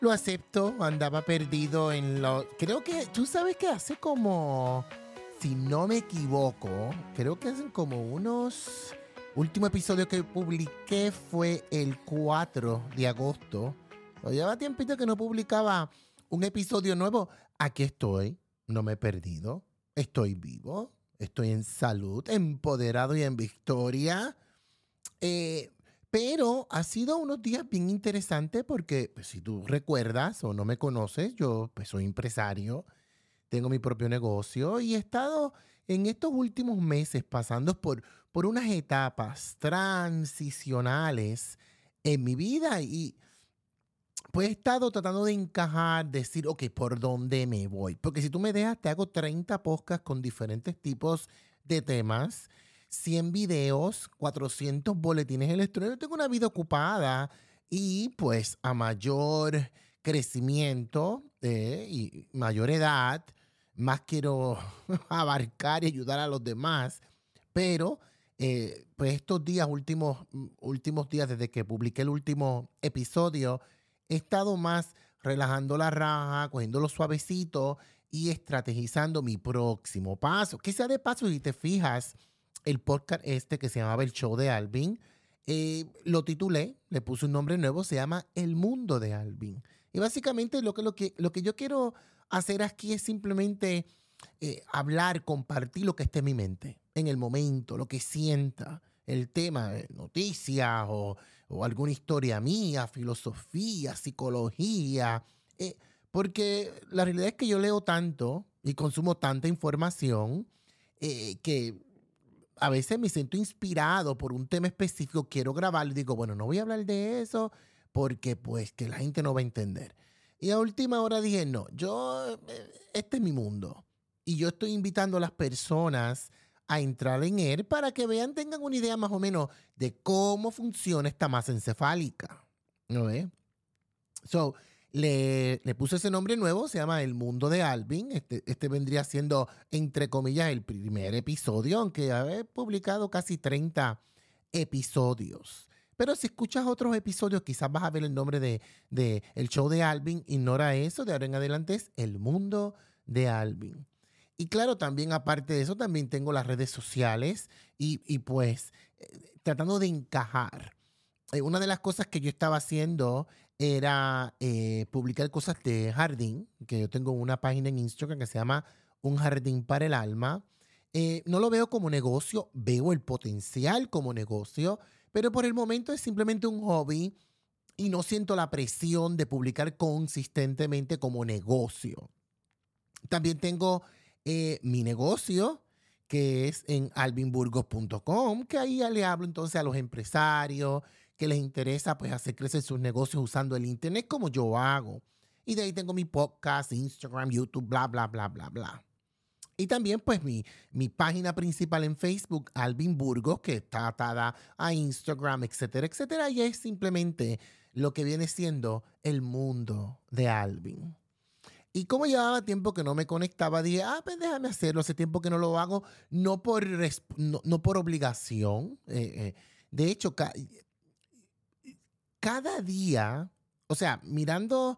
Lo acepto, andaba perdido en lo... Creo que, tú sabes que hace como, si no me equivoco, creo que hacen como unos... Último episodio que publiqué fue el 4 de agosto. O lleva tiempito que no publicaba un episodio nuevo. Aquí estoy, no me he perdido, estoy vivo, estoy en salud, empoderado y en victoria. Eh, pero ha sido unos días bien interesantes porque pues, si tú recuerdas o no me conoces, yo pues, soy empresario, tengo mi propio negocio y he estado en estos últimos meses pasando por unas etapas transicionales en mi vida y pues he estado tratando de encajar, decir, ok, ¿por dónde me voy? Porque si tú me dejas, te hago 30 podcasts con diferentes tipos de temas, 100 videos, 400 boletines electrónicos. Tengo una vida ocupada y pues a mayor crecimiento y mayor edad, más quiero abarcar y ayudar a los demás. Pero pues estos días, últimos días desde que publiqué el último episodio, he estado más relajando la raja, cogiéndolo suavecito y estrategizando mi próximo paso. Que sea de paso, si te fijas, el podcast este que se llamaba El Show de Alvin, lo titulé, le puse un nombre nuevo, se llama El Mundo de Alvin. Y básicamente lo que yo quiero hacer aquí es simplemente hablar, compartir lo que esté en mi mente, en el momento, lo que sienta, el tema, noticias o alguna historia mía, filosofía, psicología, eh, porque la realidad es que yo leo tanto y consumo tanta información que a veces me siento inspirado por un tema específico, quiero grabarlo y digo, bueno, no voy a hablar de eso porque pues que la gente no va a entender. Y a última hora dije, no, este es mi mundo. Y yo estoy invitando a las personas a entrar en él para que vean, tengan una idea más o menos de cómo funciona esta masa encefálica. ¿No ve? So, le puse ese nombre nuevo, se llama El Mundo de Alvin. Este vendría siendo, entre comillas, el primer episodio, aunque he publicado casi 30 episodios. Pero si escuchas otros episodios, quizás vas a ver el nombre de El Show de Alvin. Ignora eso, de ahora en adelante es El Mundo de Alvin. Y claro, también aparte de eso, también tengo las redes sociales y pues tratando de encajar. Una de las cosas que yo estaba haciendo era publicar cosas de jardín, que yo tengo una página en Instagram que se llama Un Jardín para el Alma. No lo veo como negocio, veo el potencial como negocio, pero por el momento es simplemente un hobby y no siento la presión de publicar consistentemente como negocio. También tengo mi negocio, que es en alvinburgos.com, que ahí ya le hablo entonces a los empresarios que les interesa pues hacer crecer sus negocios usando el internet como yo hago. Y de ahí tengo mi podcast, Instagram, YouTube, bla, bla, bla, bla, bla. Y también pues mi página principal en Facebook, Alvin Burgos, que está atada a Instagram, etcétera, etcétera. Y es simplemente lo que viene siendo el mundo de Alvin. Y como llevaba tiempo que no me conectaba, dije, pues déjame hacerlo. Hace tiempo que no lo hago, no por obligación. De hecho, cada día, o sea, mirando,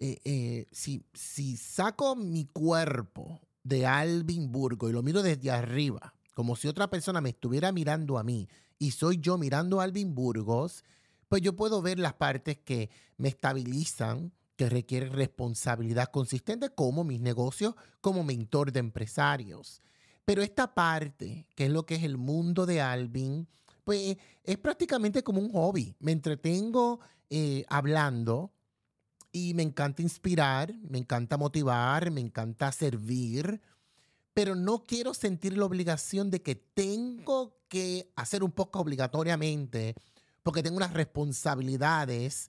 si saco mi cuerpo de Alvin Burgo y lo miro desde arriba, como si otra persona me estuviera mirando a mí y soy yo mirando a Alvin Burgos, pues yo puedo ver las partes que me estabilizan, que requieren responsabilidad consistente, como mis negocios, como mentor de empresarios. Pero esta parte, que es lo que es el mundo de Alvin, pues es prácticamente como un hobby. Me entretengo hablando y me encanta inspirar, me encanta motivar, me encanta servir, pero no quiero sentir la obligación de que tengo que hacer un poco obligatoriamente porque tengo unas responsabilidades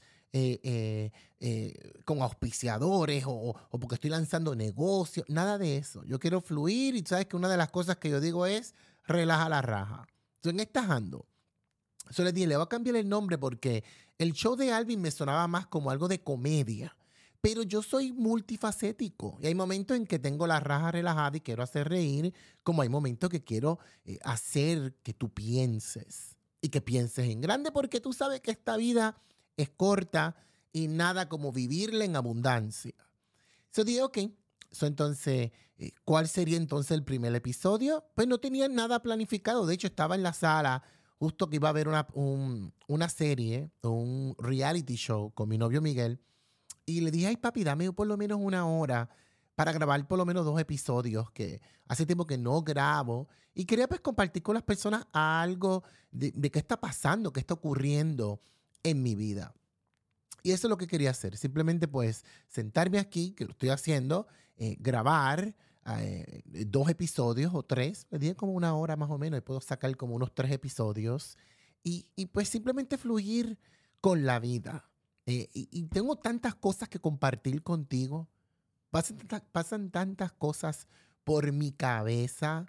con auspiciadores o porque estoy lanzando negocios, nada de eso. Yo quiero fluir y sabes que una de las cosas que yo digo es relaja la raja. Estoy en esta ando. Yo les dije, le voy a cambiar el nombre porque el show de Alvin me sonaba más como algo de comedia. Pero yo soy multifacético y hay momentos en que tengo la raja relajada y quiero hacer reír, como hay momentos que quiero hacer que tú pienses y que pienses en grande porque tú sabes que esta vida es corta y nada como vivirla en abundancia. So dije, ok. So, entonces, ¿cuál sería entonces el primer episodio? Pues no tenía nada planificado. De hecho, estaba en la sala justo que iba a ver una serie, un reality show con mi novio Miguel. Y le dije, ay papi, dame por lo menos una hora para grabar por lo menos 2 episodios, que hace tiempo que no grabo. Y quería pues compartir con las personas algo de qué está pasando, qué está ocurriendo en mi vida. Y eso es lo que quería hacer. Simplemente pues sentarme aquí, que lo estoy haciendo, grabar 2 episodios o 3. Me dije como una hora más o menos y puedo sacar como unos 3 episodios. Y pues simplemente fluir con la vida. Y tengo tantas cosas que compartir contigo. Pasan tantas cosas por mi cabeza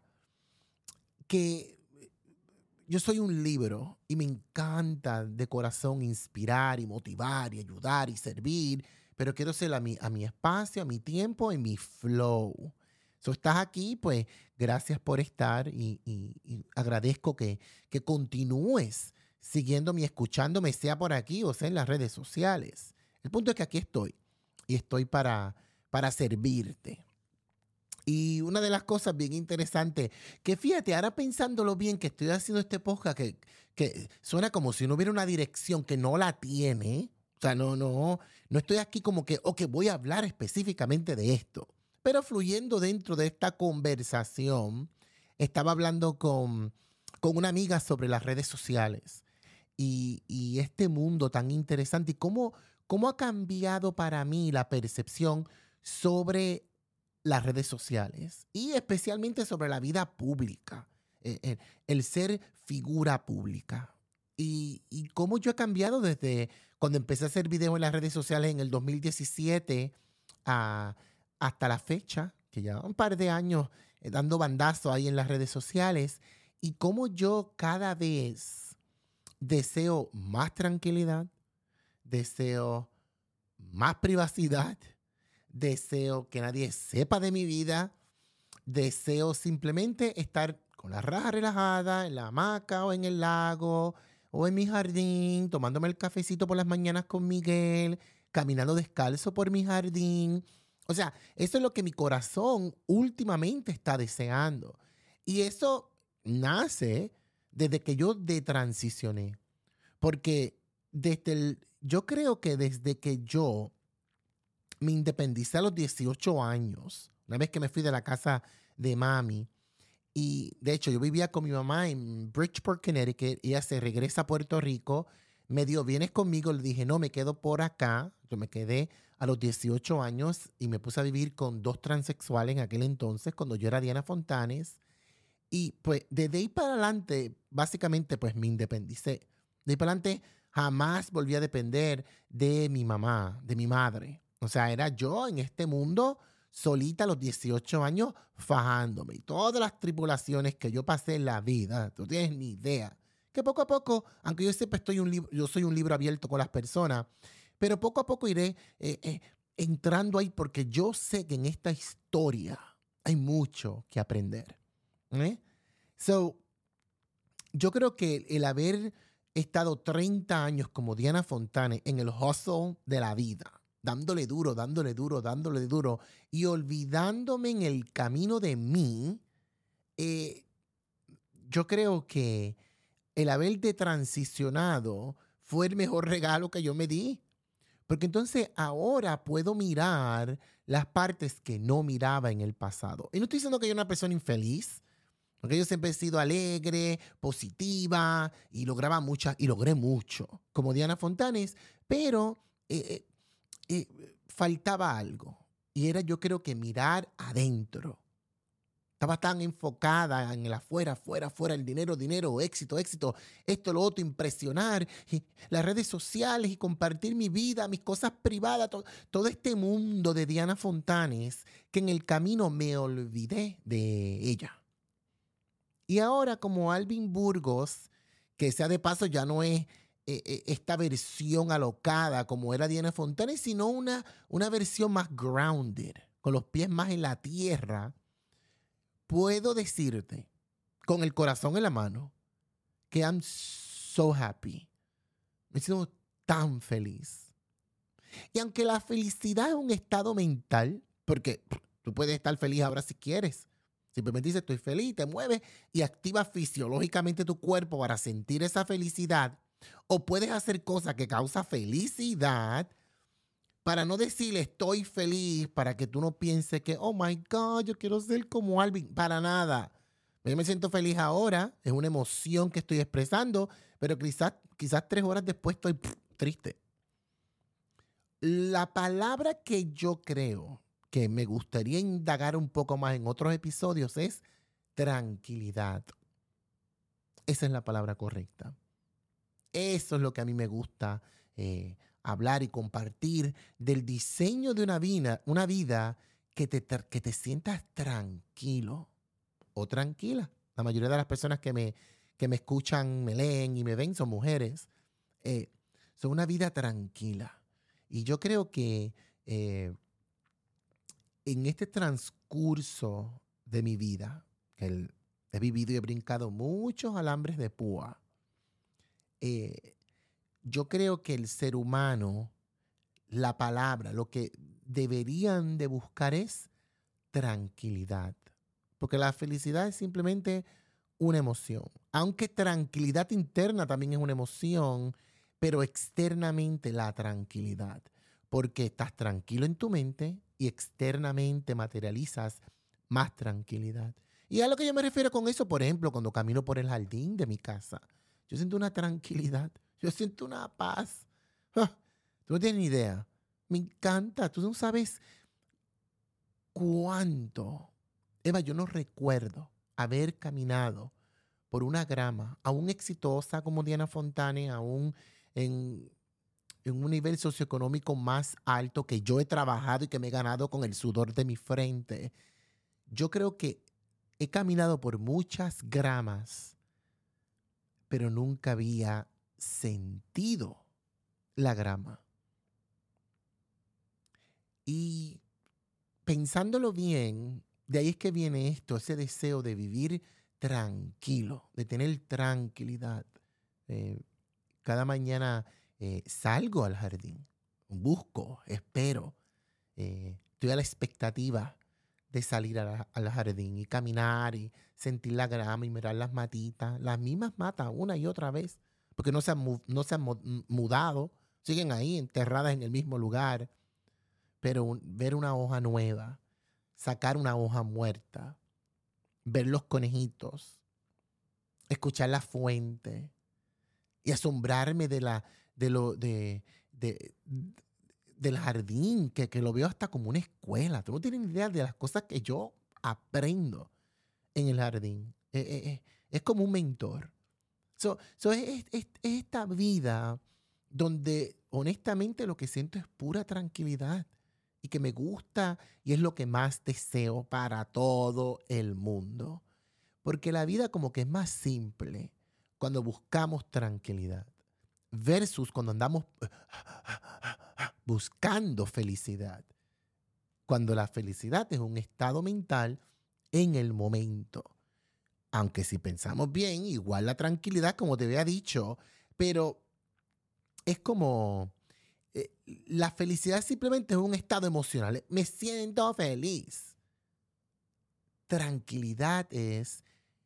que yo soy un libro y me encanta de corazón inspirar y motivar y ayudar y servir, pero quiero ser a mi espacio, a mi tiempo, en mi flow. Si estás aquí, pues gracias por estar y agradezco que continúes siguiéndome y escuchándome, sea por aquí o sea en las redes sociales. El punto es que aquí estoy y estoy para servirte. Y una de las cosas bien interesantes, que fíjate, ahora pensándolo bien, que estoy haciendo este podcast, que suena como si no hubiera una dirección que no la tiene. O sea, no estoy aquí como que, ok, voy a hablar específicamente de esto. Pero fluyendo dentro de esta conversación, estaba hablando con una amiga sobre las redes sociales y este mundo tan interesante y cómo ha cambiado para mí la percepción sobre las redes sociales y especialmente sobre la vida pública, el ser figura pública. Y cómo yo he cambiado desde cuando empecé a hacer videos en las redes sociales en el 2017 a- hasta la fecha, que ya un par de años dando bandazos ahí en las redes sociales, y cómo yo cada vez deseo más tranquilidad, deseo más privacidad, deseo que nadie sepa de mi vida, deseo simplemente estar con la raja relajada en la hamaca o en el lago o en mi jardín, tomándome el cafecito por las mañanas con Miguel, caminando descalzo por mi jardín. O sea, eso es lo que mi corazón últimamente está deseando. Y eso nace desde que yo detransicioné. Porque yo creo que desde que yo me independicé a los 18 años, una vez que me fui de la casa de mami. Y de hecho, yo vivía con mi mamá en Bridgeport, Connecticut. Ella se regresa a Puerto Rico. Me dio, ¿vienes conmigo? Le dije, no, me quedo por acá. Yo me quedé a los 18 años y me puse a vivir con 2 transexuales en aquel entonces, cuando yo era Diana Fontanes. Y pues desde ahí para adelante, básicamente, pues me independicé. De ahí para adelante, jamás volví a depender de mi mamá, de mi madre. O sea, era yo en este mundo solita a los 18 años fajándome. Y todas las tribulaciones que yo pasé en la vida, tú tienes ni idea. Que poco a poco, aunque yo siempre yo soy un libro abierto con las personas, pero poco a poco iré entrando ahí porque yo sé que en esta historia hay mucho que aprender. ¿Eh? So, yo creo que el haber estado 30 años como Diana Fontane en el hustle de la vida, dándole duro, dándole duro, dándole duro y olvidándome en el camino de mí, eh, yo creo que el haberte transicionado fue el mejor regalo que yo me di. Porque entonces ahora puedo mirar las partes que no miraba en el pasado. Y no estoy diciendo que yo era una persona infeliz, porque yo siempre he sido alegre, positiva y logré mucho, como Diana Fontanes, pero faltaba algo. Y era, yo creo que mirar adentro. Estaba tan enfocada en el afuera, afuera, afuera, el dinero, dinero, éxito, éxito, esto, lo otro, impresionar, y las redes sociales y compartir mi vida, mis cosas privadas, todo este mundo de Diana Fontanes, que en el camino me olvidé de ella. Y ahora como Alvin Burgos, que sea de paso ya no es esta versión alocada como era Diana Fontanes, sino una versión más grounded, con los pies más en la tierra, puedo decirte con el corazón en la mano que I'm so happy. Me siento tan feliz. Y aunque la felicidad es un estado mental, porque tú puedes estar feliz ahora si quieres. Simplemente dices, estoy feliz, te mueves y activas fisiológicamente tu cuerpo para sentir esa felicidad. O puedes hacer cosas que causan felicidad para no decirle estoy feliz, para que tú no pienses que, oh my God, yo quiero ser como Alvin. Para nada. Yo me siento feliz ahora, es una emoción que estoy expresando, pero quizás 3 horas después estoy triste. La palabra que yo creo que me gustaría indagar un poco más en otros episodios es tranquilidad. Esa es la palabra correcta. Eso es lo que a mí me gusta hablar y compartir del diseño de una vida que te sientas tranquilo o tranquila. La mayoría de las personas que me escuchan, me leen y me ven son mujeres. Son una vida tranquila. Y yo creo que en este transcurso de mi vida, que he vivido y he brincado muchos alambres de púa, yo creo que el ser humano, la palabra, lo que deberían de buscar es tranquilidad. Porque la felicidad es simplemente una emoción. Aunque tranquilidad interna también es una emoción, pero externamente la tranquilidad. Porque estás tranquilo en tu mente y externamente materializas más tranquilidad. Y a lo que yo me refiero con eso, por ejemplo, cuando camino por el jardín de mi casa, yo siento una tranquilidad, yo siento una paz. Tú no tienes ni idea. Me encanta. Tú no sabes cuánto. Eva, yo no recuerdo haber caminado por una grama, aún exitosa como Diana Fontane, aún en un nivel socioeconómico más alto que yo he trabajado y que me he ganado con el sudor de mi frente. Yo creo que he caminado por muchas gramas, pero nunca había sentido la grama. Y pensándolo bien, de ahí es que viene esto, ese deseo de vivir tranquilo, de tener tranquilidad. Cada mañana salgo al jardín, busco, espero, estoy a la expectativa de salir al jardín y caminar y sentir la grama y mirar las matitas, las mismas matas una y otra vez, porque no se han mudado, siguen ahí enterradas en el mismo lugar, pero ver una hoja nueva, sacar una hoja muerta, ver los conejitos, escuchar la fuente y asombrarme del jardín, que lo veo hasta como una escuela. Tú no tienes ni idea de las cosas que yo aprendo en el jardín. Es como un mentor. Es esta vida donde honestamente lo que siento es pura tranquilidad y que me gusta y es lo que más deseo para todo el mundo. Porque la vida como que es más simple cuando buscamos tranquilidad versus cuando andamos buscando felicidad. Cuando la felicidad es un estado mental en el momento. Aunque si pensamos bien, igual la tranquilidad, como te había dicho, pero es como la felicidad simplemente es un estado emocional. Me siento feliz. Tranquilidad es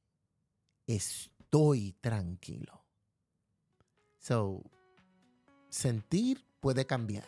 estoy tranquilo. Sentir puede cambiar.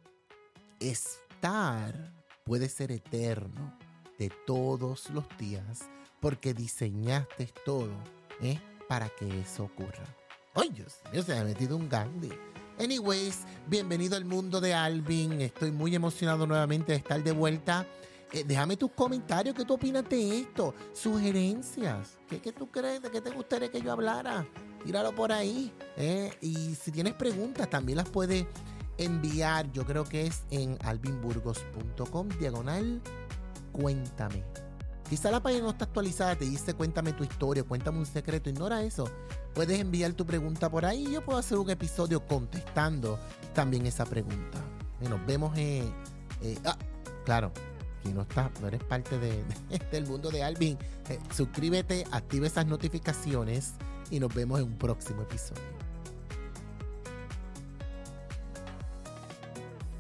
Estar puede ser eterno de todos los días porque diseñaste todo para que eso ocurra. ¡Ay, Dios mío! Se me ha metido un Gandhi. Anyways, bienvenido al mundo de Alvin. Estoy muy emocionado nuevamente de estar de vuelta. Déjame tus comentarios. ¿Qué tú opinas de esto? Sugerencias. ¿Qué tú crees? ¿De qué te gustaría que yo hablara? Tíralo por ahí. Y si tienes preguntas, también las puedes enviar. Yo creo que es en alvinburgos.com/cuéntame. Quizá la página no está actualizada, te dice cuéntame tu historia, cuéntame un secreto, ignora eso. Puedes enviar tu pregunta por ahí y yo puedo hacer un episodio contestando también esa pregunta. Y nos vemos claro, si no eres parte del mundo de Alvin, suscríbete, activa esas notificaciones y nos vemos en un próximo episodio.